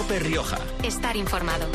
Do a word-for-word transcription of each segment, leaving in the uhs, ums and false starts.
COPE Rioja. Estar informado.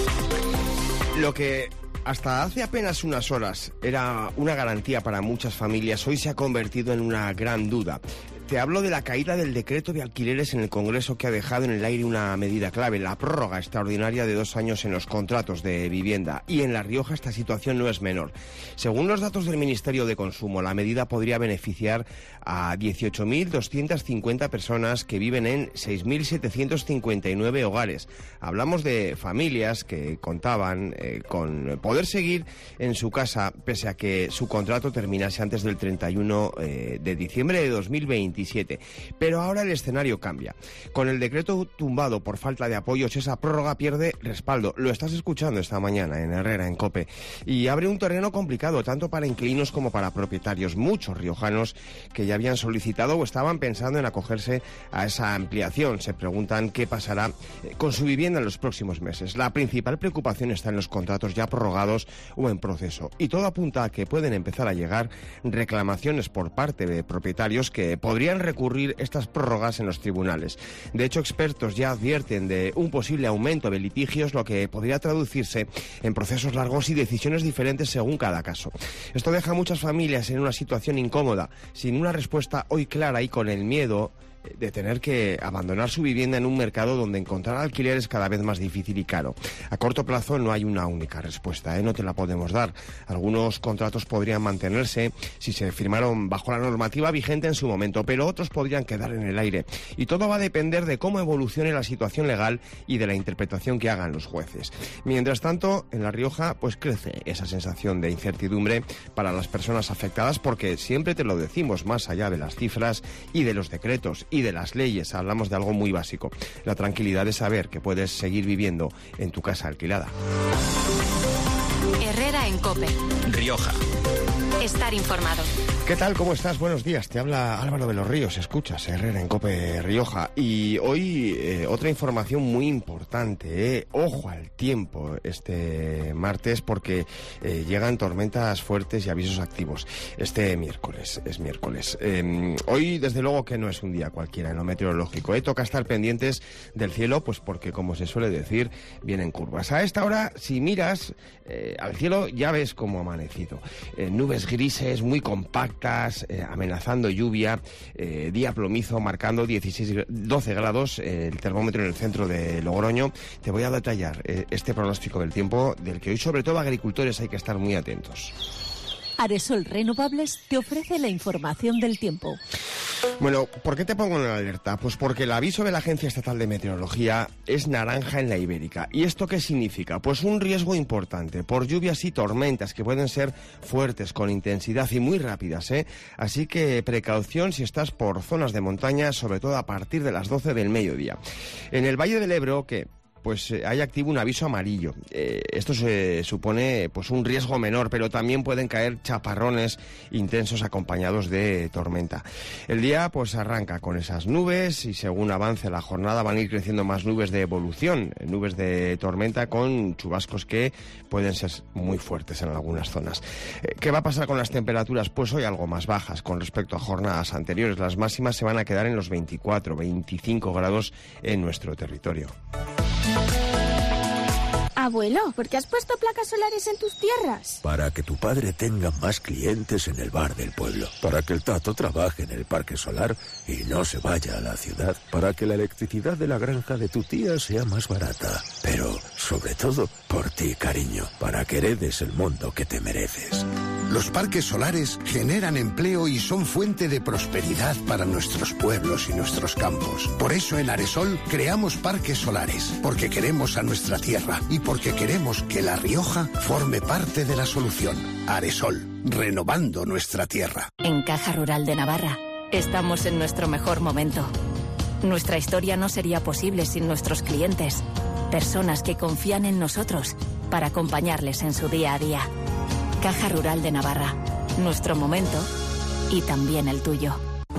Lo que hasta hace apenas unas horas era una garantía para muchas familias, hoy se ha convertido en una gran duda. Te hablo de la caída del decreto de alquileres en el Congreso, que ha dejado en el aire una medida clave, la prórroga extraordinaria de dos años en los contratos de vivienda. Y en La Rioja esta situación no es menor. Según los datos del Ministerio de Consumo, la medida podría beneficiar a dieciocho mil doscientas cincuenta personas que viven en seis mil setecientos cincuenta y nueve hogares. Hablamos de familias que contaban eh, con poder seguir en su casa pese a que su contrato terminase antes del treinta y uno eh, de diciembre de dos mil veintisiete. Pero ahora el escenario cambia. Con el decreto tumbado por falta de apoyos, esa prórroga pierde respaldo. Lo estás escuchando esta mañana en Herrera, en COPE. Y abre un terreno complicado, tanto para inquilinos como para propietarios. Muchos riojanos que ya habían solicitado o estaban pensando en acogerse a esa ampliación se preguntan qué pasará con su vivienda en los próximos meses. La principal preocupación está en los contratos ya prorrogados o en proceso. Y todo apunta a que pueden empezar a llegar reclamaciones por parte de propietarios que podrían recurrir estas prórrogas en los tribunales. De hecho, expertos ya advierten de un posible aumento de litigios, lo que podría traducirse en procesos largos y decisiones diferentes según cada caso. Esto deja a muchas familias en una situación incómoda, sin una respuesta hoy clara y con el miedo de tener que abandonar su vivienda en un mercado donde encontrar alquiler es cada vez más difícil y caro. A corto plazo no hay una única respuesta, ¿eh? No te la podemos dar. Algunos contratos podrían mantenerse si se firmaron bajo la normativa vigente en su momento, pero otros podrían quedar en el aire. Y todo va a depender de cómo evolucione la situación legal y de la interpretación que hagan los jueces. Mientras tanto, en La Rioja pues crece esa sensación de incertidumbre para las personas afectadas, porque siempre te lo decimos, más allá de las cifras y de los decretos y de las leyes, hablamos de algo muy básico: la tranquilidad de saber que puedes seguir viviendo en tu casa alquilada. Herrera en COPE Rioja. Estar informado. ¿Qué tal? ¿Cómo estás? Buenos días. Te habla Álvaro de los Ríos. Escuchas Herrera en COPE Rioja. Y hoy eh, otra información muy importante. Eh. Ojo al tiempo este martes, porque eh, llegan tormentas fuertes y avisos activos. Este miércoles, es miércoles. Eh, hoy, desde luego, que no es un día cualquiera en lo meteorológico. Eh. Toca estar pendientes del cielo, pues porque, como se suele decir, vienen curvas. A esta hora, si miras eh, al cielo, ya ves cómo ha amanecido. Eh, nubes grises, muy compactas, eh, amenazando lluvia, eh, día plomizo, marcando dieciséis, doce grados, eh, el termómetro en el centro de Logroño. Te voy a detallar eh, este pronóstico del tiempo, del que hoy sobre todo agricultores hay que estar muy atentos. Aresol Renovables te ofrece la información del tiempo. Bueno, ¿por qué te pongo en alerta? Pues porque el aviso de la Agencia Estatal de Meteorología es naranja en la Ibérica. ¿Y esto qué significa? Pues un riesgo importante por lluvias y tormentas que pueden ser fuertes, con intensidad y muy rápidas, ¿eh? Así que precaución si estás por zonas de montaña, sobre todo a partir de las doce del mediodía. En el Valle del Ebro, ¿qué? Pues eh, hay activo un aviso amarillo. Eh, esto se supone pues un riesgo menor, pero también pueden caer chaparrones intensos acompañados de tormenta. El día pues arranca con esas nubes y según avance la jornada van a ir creciendo más nubes de evolución, nubes de tormenta con chubascos que pueden ser muy fuertes en algunas zonas. Eh, ¿Qué va a pasar con las temperaturas? Pues hoy algo más bajas con respecto a jornadas anteriores. Las máximas se van a quedar en los veinticuatro, veinticinco grados en nuestro territorio. Abuelo, ¿por qué has puesto placas solares en tus tierras? Para que tu padre tenga más clientes en el bar del pueblo. Para que el Tato trabaje en el parque solar y no se vaya a la ciudad. Para que la electricidad de la granja de tu tía sea más barata. Pero, sobre todo, por ti, cariño. Para que heredes el mundo que te mereces. Los parques solares generan empleo y son fuente de prosperidad para nuestros pueblos y nuestros campos. Por eso en Aresol creamos parques solares, porque queremos a nuestra tierra y porque queremos que La Rioja forme parte de la solución. Aresol, renovando nuestra tierra. En Caja Rural de Navarra estamos en nuestro mejor momento. Nuestra historia no sería posible sin nuestros clientes, personas que confían en nosotros para acompañarles en su día a día. Caja Rural de Navarra, nuestro momento y también el tuyo.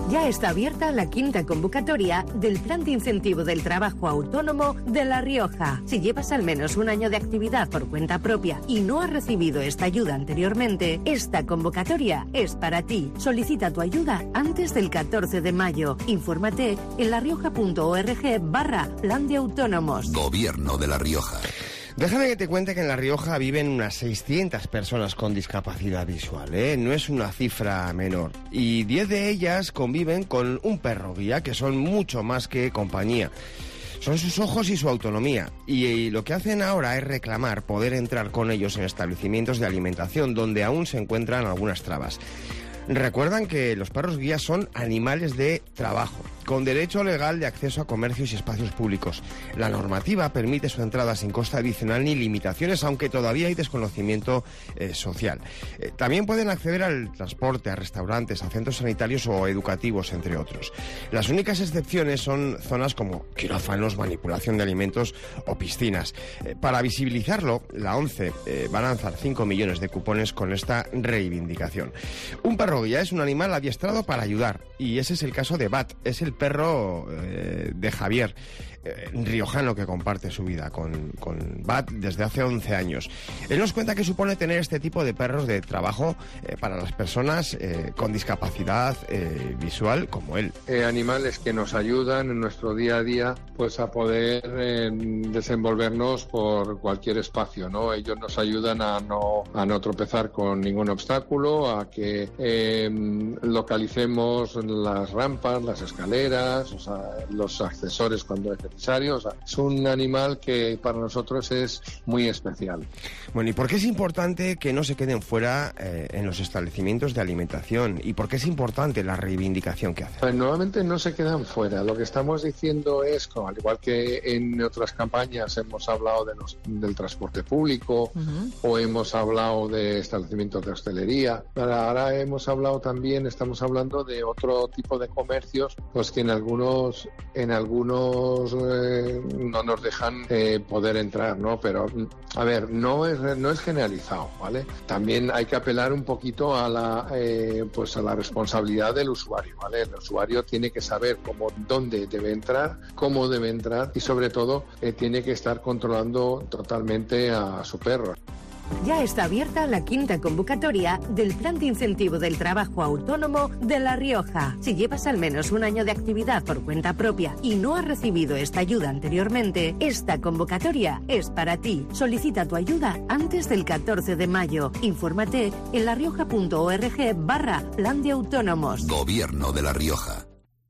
Ya está abierta la quinta convocatoria del Plan de Incentivo del Trabajo Autónomo de La Rioja. Si llevas al menos un año de actividad por cuenta propia y no has recibido esta ayuda anteriormente, esta convocatoria es para ti. Solicita tu ayuda antes del catorce de mayo. Infórmate en larioja.org barra Plan de Autónomos. Gobierno de La Rioja. Déjame que te cuente que en La Rioja viven unas seiscientas personas con discapacidad visual, ¿eh? No es una cifra menor. Y diez de ellas conviven con un perro guía, que son mucho más que compañía. Son sus ojos y su autonomía. Y, y lo que hacen ahora es reclamar poder entrar con ellos en establecimientos de alimentación, donde aún se encuentran algunas trabas. Recuerdan que los perros guías son animales de trabajo, con derecho legal de acceso a comercios y espacios públicos. La normativa permite su entrada sin coste adicional ni limitaciones, aunque todavía hay desconocimiento eh, social. Eh, también pueden acceder al transporte, a restaurantes, a centros sanitarios o educativos, entre otros. Las únicas excepciones son zonas como quirófanos, manipulación de alimentos o piscinas. Eh, para visibilizarlo, la ONCE eh, va a lanzar cinco millones de cupones con esta reivindicación. Un perro guía es un animal adiestrado para ayudar, y ese es el caso de Bat. Es el perro eh, de Javier, eh, riojano, que comparte su vida con, con Bat desde hace once años. Él nos cuenta qué supone tener este tipo de perros de trabajo eh, para las personas eh, con discapacidad eh, visual como él. Eh, animales que nos ayudan en nuestro día a día pues a poder eh, desenvolvernos por cualquier espacio, ¿no? Ellos nos ayudan a no, a no tropezar con ningún obstáculo, a que eh, localicemos las rampas, las escaleras, o sea, los accesorios cuando es necesario. O sea, es un animal que para nosotros es muy especial. Bueno, ¿y por qué es importante que no se queden fuera eh, en los establecimientos de alimentación? ¿Y por qué es importante la reivindicación que hacen? Pues normalmente no se quedan fuera. Lo que estamos diciendo es, al igual que en otras campañas hemos hablado de los, del transporte público, uh-huh. o hemos hablado de establecimientos de hostelería, ahora, ahora hemos hablado también, estamos hablando de otro tipo de comercios, pues que en algunos en algunos eh, no nos dejan eh, poder entrar, ¿no? Pero, a ver, no es no es generalizado, ¿vale? También hay que apelar un poquito a la eh, pues a la responsabilidad del usuario, ¿vale? El usuario tiene que saber cómo, dónde debe entrar, cómo debe entrar y sobre todo eh, tiene que estar controlando totalmente a su perro. Ya está abierta la quinta convocatoria del Plan de Incentivo del Trabajo Autónomo de La Rioja. Si llevas al menos un año de actividad por cuenta propia y no has recibido esta ayuda anteriormente, esta convocatoria es para ti. Solicita tu ayuda antes del catorce de mayo. Infórmate en larioja.org barra Plan de Autónomos. Gobierno de La Rioja.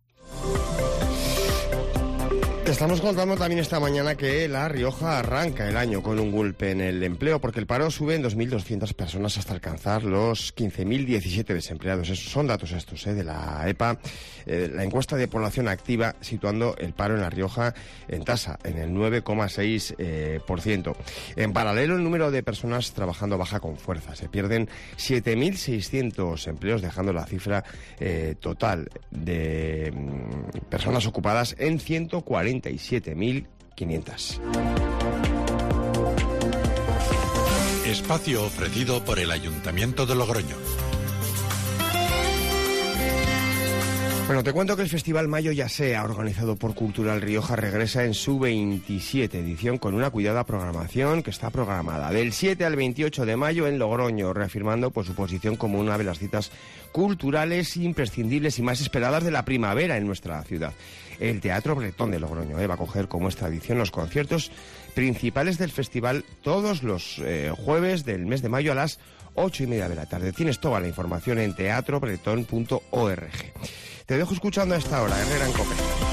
Te estamos contando también esta mañana que La Rioja arranca el año con un golpe en el empleo, porque el paro sube en dos mil doscientas personas hasta alcanzar los quince mil diecisiete desempleados. Esos son datos estos eh, de la E P A, eh, la encuesta de población activa, situando el paro en La Rioja en tasa, en el nueve coma seis por ciento. Eh, en paralelo, el número de personas trabajando baja con fuerza. Se pierden siete mil seiscientos empleos, dejando la cifra eh, total de mm, personas ocupadas en ciento cuarenta y siete mil quinientas. Espacio ofrecido por el Ayuntamiento de Logroño. Bueno, te cuento que el Festival Mayo Ya Sea, organizado por Cultural Rioja, regresa en su veintisiete edición con una cuidada programación que está programada del siete al veintiocho de mayo en Logroño, reafirmando pues, su posición como una de las citas culturales imprescindibles y más esperadas de la primavera en nuestra ciudad. El Teatro Bretón de Logroño eh, va a coger como esta edición los conciertos principales del festival todos los eh, jueves del mes de mayo a las ocho y media de la tarde. Tienes toda la información en teatro bretón punto org. Te dejo escuchando a esta hora, Herrera en COPE.